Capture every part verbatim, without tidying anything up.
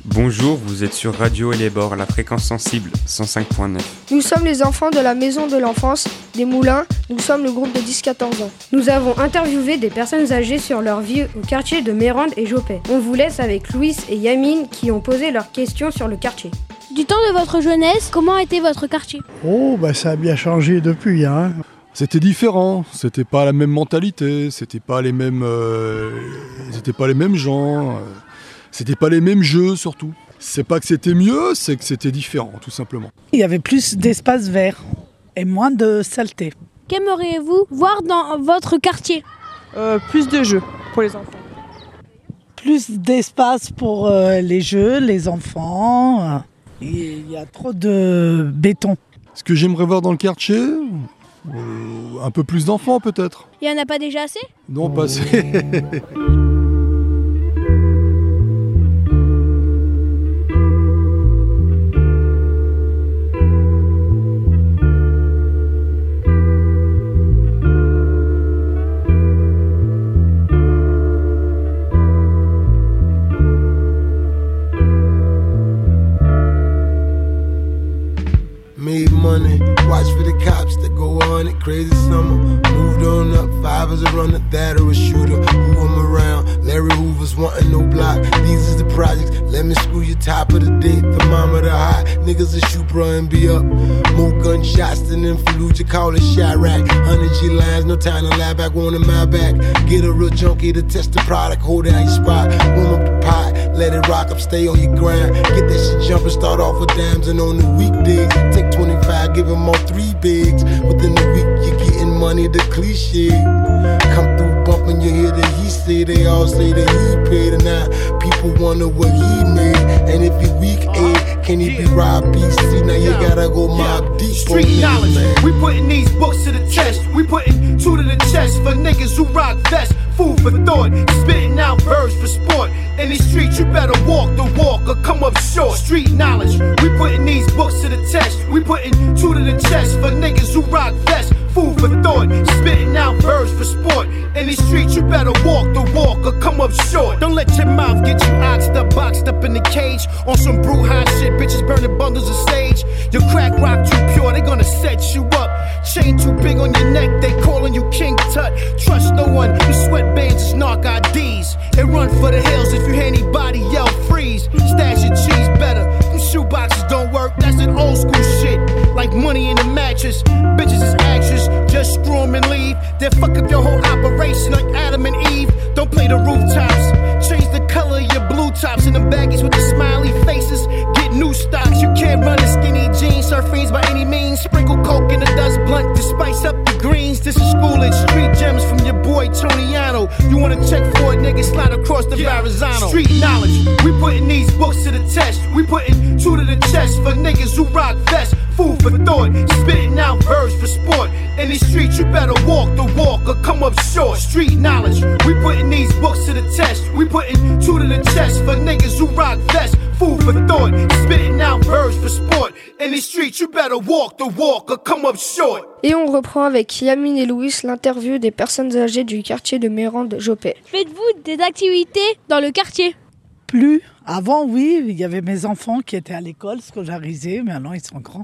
Bonjour, vous êtes sur Radio et les bords, la fréquence sensible, cent cinq virgule neuf. Nous sommes les enfants de la maison de l'enfance des Moulins. Nous sommes le groupe de dix à quatorze ans. Nous avons interviewé des personnes âgées sur leur vie au quartier de Mérande et Jopet. On vous laisse avec Louis et Yamine qui ont posé leurs questions sur le quartier. Du temps de votre jeunesse, comment était votre quartier ? Oh, bah ça a bien changé depuis, hein. C'était différent, c'était pas la même mentalité, c'était pas les mêmes, euh, c'était pas les mêmes gens, euh, c'était pas les mêmes jeux surtout. C'est pas que c'était mieux, c'est que c'était différent, tout simplement. Il y avait plus d'espace vert et moins de saleté. Qu'aimeriez-vous voir dans votre quartier ? euh, Plus de jeux pour les enfants. Plus d'espace pour euh, les jeux, les enfants. Il y a trop de béton. Ce que j'aimerais voir dans le quartier, euh, un peu plus d'enfants peut-être. Il y en a pas déjà assez ? Non, pas assez. Made money, watch for the cops that go on it. Crazy summer, moved on up. Five as a runner, that or a shooter. Who I'm around, Larry Hoover's wanting no block. These is the projects, let me screw you top of the day. Thermometer high, niggas will shoot bro and be up. More gunshots than in Fallujah, call it Chirac. one hundred G lines, no time to lie back, one in my back. Get a real junkie to test the product, hold down your spot. Warm up the pot, let it rock up, stay on your grind. Get that shit jumping, start off with dimes and on the weekdays. Take twenty-five, give them all three bigs. Within the week, you're getting money, the cliche. Come through bumping, you hear that he say, they all say that he paid. And now people wonder what he made. And if he weak A, can he be Rob B C? Now you gotta go mob deep. Street knowledge, man. We putting these books to the test. We putting two to the chest for niggas who rock vests. Food for thought, spitting out verbs for sport. In these streets, you better walk the walk or come up short. Street knowledge, we putting these books to the test. We putting two to the chest for niggas who rock vests. Food for thought, spitting out verbs for sport. In these streets, you better walk the walk or come up short. Don't let your mouth get you oxed up, boxed up in the cage. On some brew high shit, bitches burning bundles of sage. Your crack rock too pure, they gonna set you up. Chain too big on your neck, they calling you King Tut. Trust no one, you sweatbands is narc I Ds. And run for the hills if you hear anybody yell freeze. Stash your cheese better, them shoeboxes don't work, that's an old school shit. Like money in the mattress, bitches is actors, just screw them and leave. Then fuck up your whole operation like Adam and Eve. Don't play the rooftops, change the color of your blue tops. And the baggies with the smiley faces, get new stocks. You can't run in skinny jeans, surf fiends by any means. Sprinkle coke in the dust blunt to spice up the greens. This is schoolage, street gems from your boy Tonyano. You wanna check for it, nigga, slide across the yeah. Verrazano. Street knowledge, we putting these books to the test. We putting two to the chest for niggas who rock vests. Food for thought, spitting out verbs for sport. In these streets, you better walk the walk or come up short. Street knowledge, we putting these books to the test. We putting two to the chest for niggas who rock vests. Food for thought, spitting out verbs for sport. In these streets, you better walk the walk or come up short. Et on reprend avec Yamine et Louis l'interview des personnes âgées du quartier de Mérande-Jopet. Faites-vous des activités dans le quartier ? Plus. Avant, oui, il y avait mes enfants qui étaient à l'école scolarisés, mais maintenant ils sont grands.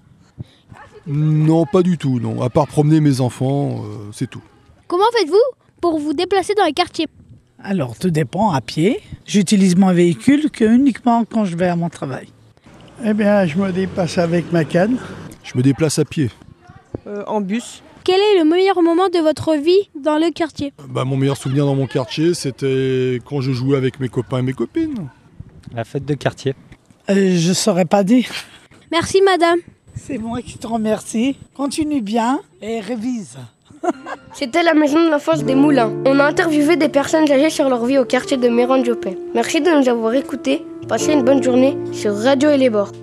Non, pas du tout, non. À part promener mes enfants, euh, c'est tout. Comment faites-vous pour vous déplacer dans les quartiers ? Alors, tout dépend, à pied. J'utilise mon véhicule que uniquement quand je vais à mon travail. Eh bien, je me déplace avec ma canne. Je me déplace à pied. Euh, en bus. Quel est le meilleur moment de votre vie dans le quartier ? Bah, mon meilleur souvenir dans mon quartier, c'était quand je jouais avec mes copains et mes copines. La fête de quartier. Euh, je saurais pas dire. Merci madame. C'est moi qui te remercie. Continue bien et révise. C'était la maison de l'enfance des Moulins. On a interviewé des personnes âgées sur leur vie au quartier de Mérande-Jopet. Merci de nous avoir écoutés. Passez une bonne journée sur Radio et les bords.